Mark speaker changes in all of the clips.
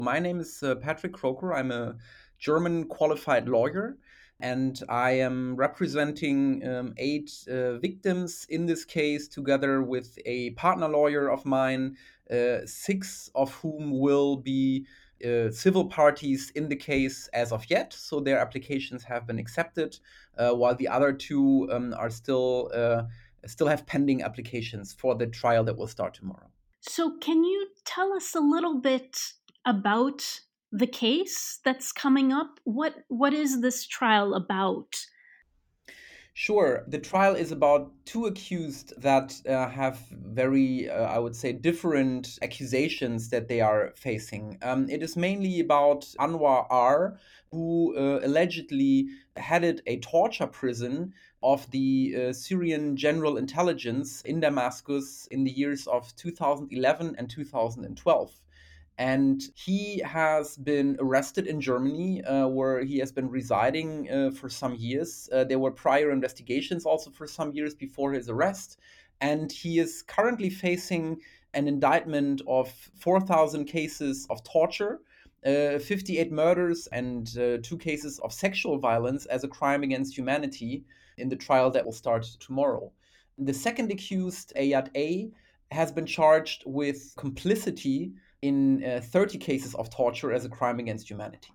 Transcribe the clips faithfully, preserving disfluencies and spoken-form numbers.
Speaker 1: My name is uh, Patrick Croker. I'm a German qualified lawyer, and I am representing um, eight uh, victims in this case, together with a partner lawyer of mine, uh, six of whom will be uh, civil parties in the case as of yet. So their applications have been accepted, uh, while the other two um, are still uh, still have pending applications for the trial that will start tomorrow.
Speaker 2: So, can you tell us a little bit about the case that's coming up? What what is this trial about?
Speaker 1: Sure. The trial is about two accused that uh, have very, uh, I would say, different accusations that they are facing. Um, it is mainly about Anwar R., who uh, allegedly headed a torture prison of the uh, Syrian General Intelligence in Damascus in the years of two thousand eleven and two thousand twelve. And he has been arrested in Germany, uh, where he has been residing uh, for some years. Uh, there were prior investigations also for some years before his arrest. And he is currently facing an indictment of four thousand cases of torture, uh, fifty-eight murders, and uh, two cases of sexual violence as a crime against humanity in the trial that will start tomorrow. The second accused, Ayat A, has been charged with complicity in uh, thirty cases of torture as a crime against humanity.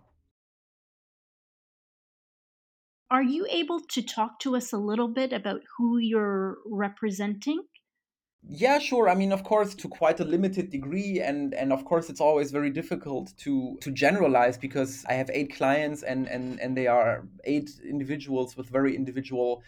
Speaker 2: Are you able to talk to us a little bit about who you're representing?
Speaker 1: Yeah, sure. I mean, of course, to quite a limited degree, and and of course, it's always very difficult to to generalize because I have eight clients, and and and they are eight individuals with very individual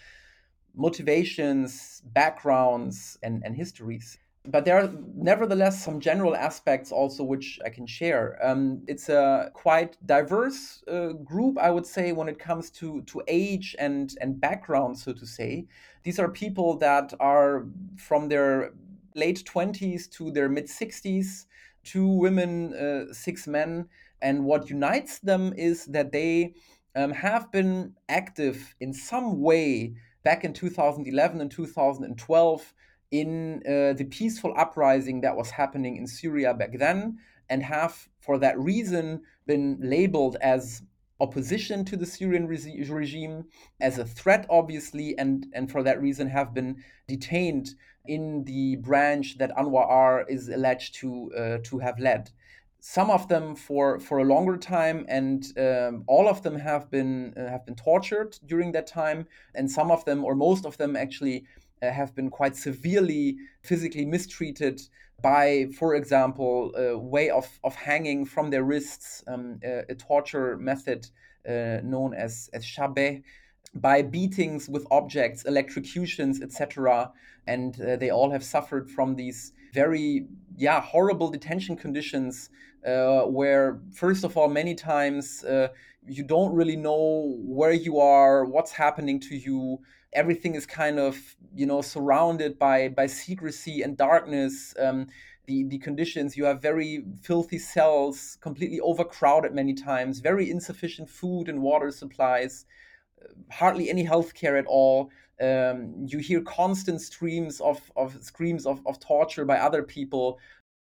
Speaker 1: motivations, backgrounds, and and histories. But there are nevertheless some general aspects also which I can share. Um, it's a quite diverse uh, group, I would say, when it comes to to age and and background, so to say. These are people that are from their late twenties to their mid sixties, two women, uh, six men, and what unites them is that they um, have been active in some way back in two thousand eleven and two thousand twelve in uh, the peaceful uprising that was happening in Syria back then, and have, for that reason, been labeled as opposition to the Syrian re- regime, as a threat, obviously, and, and for that reason have been detained in the branch that Anwar R. is alleged to uh, to have led. Some of them for for a longer time, and um, all of them have been uh, have been tortured during that time, and some of them, or most of them, actually uh, have been quite severely physically mistreated by, for example, a way of of hanging from their wrists, um, a, a torture method uh, known as as shabeh, by beatings with objects, electrocutions, et cetera. And uh, they all have suffered from these very, yeah, horrible detention conditions, uh, where, first of all, many times uh, you don't really know where you are, what's happening to you. Everything is kind of, you know, surrounded by by secrecy and darkness. Um, the, the conditions, you have very filthy cells, completely overcrowded many times, very insufficient food and water supplies, hardly any healthcare at all. Um, you hear constant streams of, of screams of, of torture by other people.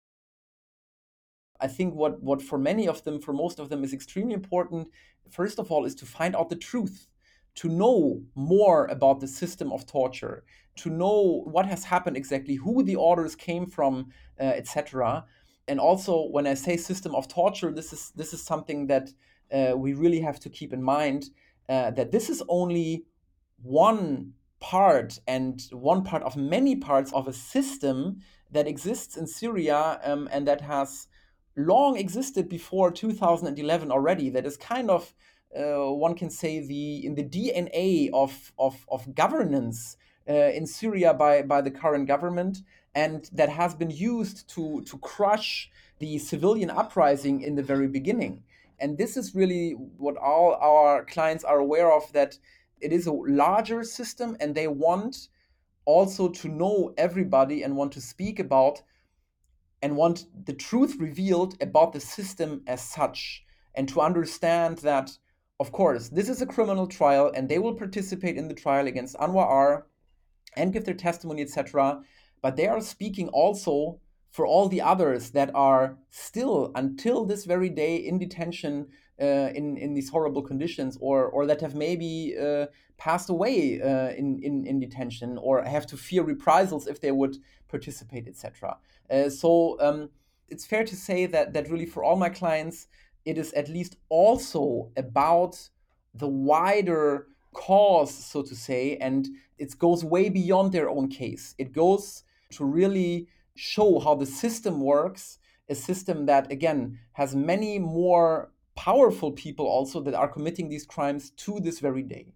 Speaker 1: I think what, what for many of them, for most of them, is extremely important, first of all, is to find out the truth, to know more about the system of torture, to know what has happened exactly, who the orders came from, uh, et cetera. And also, when I say system of torture, this is this is something that uh, we really have to keep in mind, uh, that this is only one part and one part of many parts of a system that exists in Syria, um, and that has long existed before two thousand eleven already. That is kind of, uh, one can say, the in the D N A of of, of governance uh, in Syria by by the current government, and that has been used to to crush the civilian uprising in the very beginning. And this is really what all our clients are aware of, that it is a larger system, and they want also to know everybody and want to speak about and want the truth revealed about the system as such, and to understand that, of course, this is a criminal trial and they will participate in the trial against Anwar R. and give their testimony, et cetera. But they are speaking also for all the others that are still, until this very day, in detention uh, in, in these horrible conditions, or, or that have maybe uh, passed away uh, in, in, in detention, or have to fear reprisals if they would participate, et cetera. Uh, so um, it's fair to say that, that really for all my clients, it is at least also about the wider cause, so to say, and it goes way beyond their own case. It goes to really show how the system works, a system that, again, has many more powerful people also that are committing these crimes to this very day.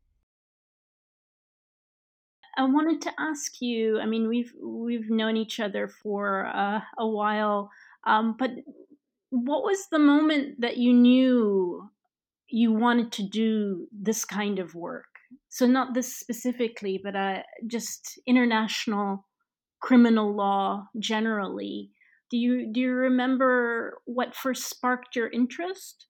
Speaker 2: I wanted to ask you, I mean, we've we've known each other for uh, a while, um, but what was the moment that you knew you wanted to do this kind of work? So not this specifically, but uh, just international criminal law generally. Do you do you remember what first sparked your interest?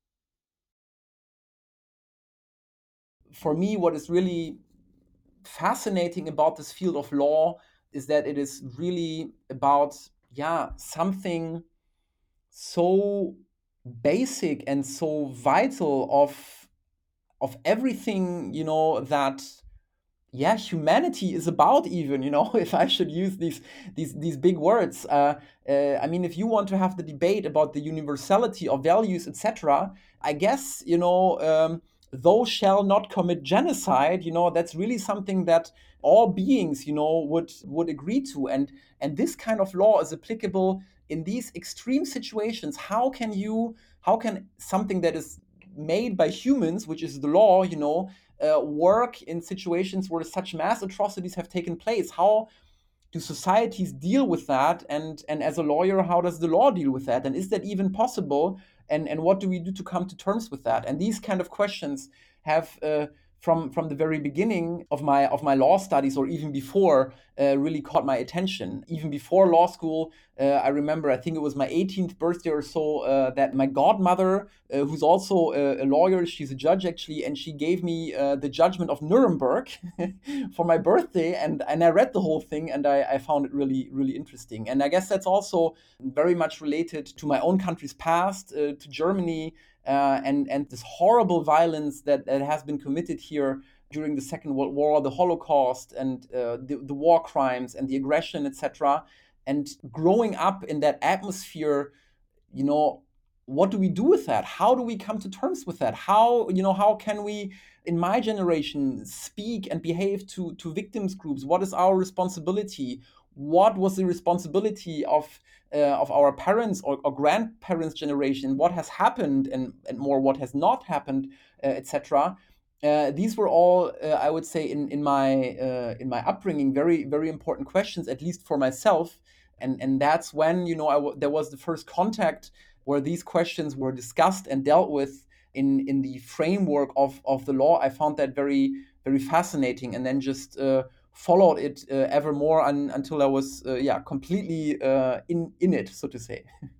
Speaker 1: For me, what is really fascinating about this field of law is that it is really about, yeah, something so basic and so vital of of everything, you know, that, yeah, humanity is about, even, you know, if I should use these these these big words. Uh, uh, I mean, if you want to have the debate about the universality of values, et cetera, I guess, you know, um, thou shall not commit genocide. You know, that's really something that all beings, you know, would would agree to, and and this kind of law is applicable in these extreme situations. How can you? How can something that is made by humans, which is the law, you know, uh, work in situations where such mass atrocities have taken place? How do societies deal with that? And and as a lawyer, how does the law deal with that? And is that even possible? And and what do we do to come to terms with that? And these kind of questions have uh, from from the very beginning of my of my law studies, or even before, uh, really caught my attention. Even before law school, uh, I remember, I think it was my eighteenth birthday or so, uh, that my godmother, uh, who's also a, a lawyer, she's a judge actually, and she gave me uh, the judgment of Nuremberg for my birthday, and and I read the whole thing, and I, I found it really really interesting. And I guess that's also very much related to my own country's past, uh, to Germany, uh, and and this horrible violence that, that has been committed here during the Second World War, the Holocaust, and uh, the, the war crimes and the aggression, et cetera. And growing up in that atmosphere, you know, what do we do with that? How do we come to terms with that? How, you know, how can we, in my generation, speak and behave to to victims groups? What is our responsibility? What was the responsibility of uh, of our parents or, or grandparents' generation? What has happened, and and more, what has not happened, uh, et cetera. Uh, these were all, uh, I would say, in in my uh, in my upbringing, very very important questions, at least for myself. And and that's when, you know, I w- there was the first contact where these questions were discussed and dealt with in in the framework of of the law. I found that very very fascinating, and then just uh, followed it uh, ever more un, until I was uh, yeah completely uh, in in it, so to say.